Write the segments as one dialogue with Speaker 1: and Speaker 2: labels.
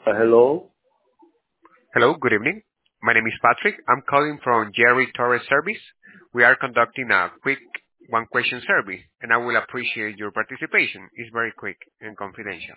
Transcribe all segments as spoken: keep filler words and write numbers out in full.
Speaker 1: Uh, hello?
Speaker 2: Hello, good evening. My name is Patrick. I'm calling from Jerry Torres Service. We are conducting a quick one-question survey, and I will appreciate your participation. It's very quick and confidential.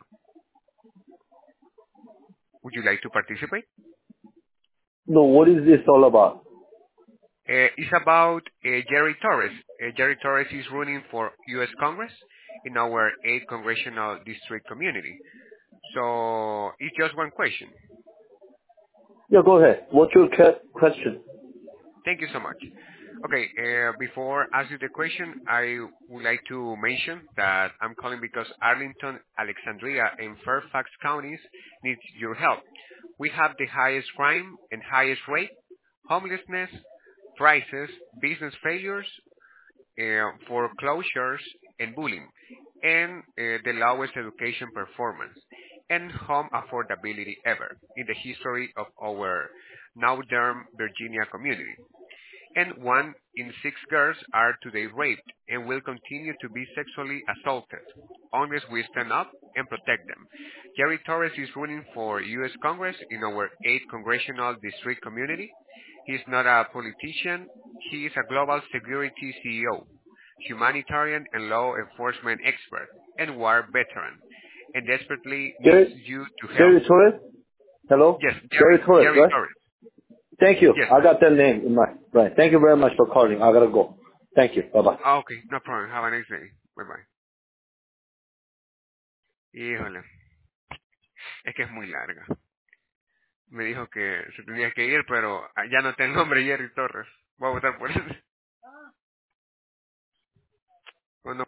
Speaker 2: Would you like to participate?
Speaker 1: No, what is this all about?
Speaker 2: Uh, it's about uh, Jerry Torres. Uh, Jerry Torres is running for U S Congress in our eighth Congressional District community. So it's just one question.
Speaker 1: Yeah, go ahead. What's your ca- question?
Speaker 2: Thank you so much. Okay, uh, before I ask you the question, I would like to mention that I'm calling because Arlington, Alexandria, and Fairfax counties need your help. We have the highest crime and highest rate, homelessness, prices, business failures, uh, foreclosures, and bullying, and uh, the lowest education performance and home affordability ever in the history of our Northern Virginia community, and one in six girls are today raped and will continue to be sexually assaulted unless we stand up and protect them. Jerry Torres is running for U S Congress in our eighth Congressional District community. He is not a politician. He is a global security C E O, humanitarian and law enforcement expert, and war veteran, and desperately needs
Speaker 1: Jerry,
Speaker 2: you to help.
Speaker 1: Jerry Torres? Hello?
Speaker 2: Yes,
Speaker 1: Jerry
Speaker 2: Jerry,
Speaker 1: Torres,
Speaker 2: Jerry
Speaker 1: right?
Speaker 2: Torres.
Speaker 1: Thank you.
Speaker 2: Yes,
Speaker 1: I
Speaker 2: sir.
Speaker 1: got that name in mind. Right. Thank you very much for calling. I gotta go. Thank you. Bye-bye.
Speaker 2: Ah, okay, no problem. Have a nice day. Bye bye. Híjole, es que es muy larga. Me dijo que se tenía que ir, pero ya no tengo el nombre Jerry Torres. Voy a votar por él. Bueno,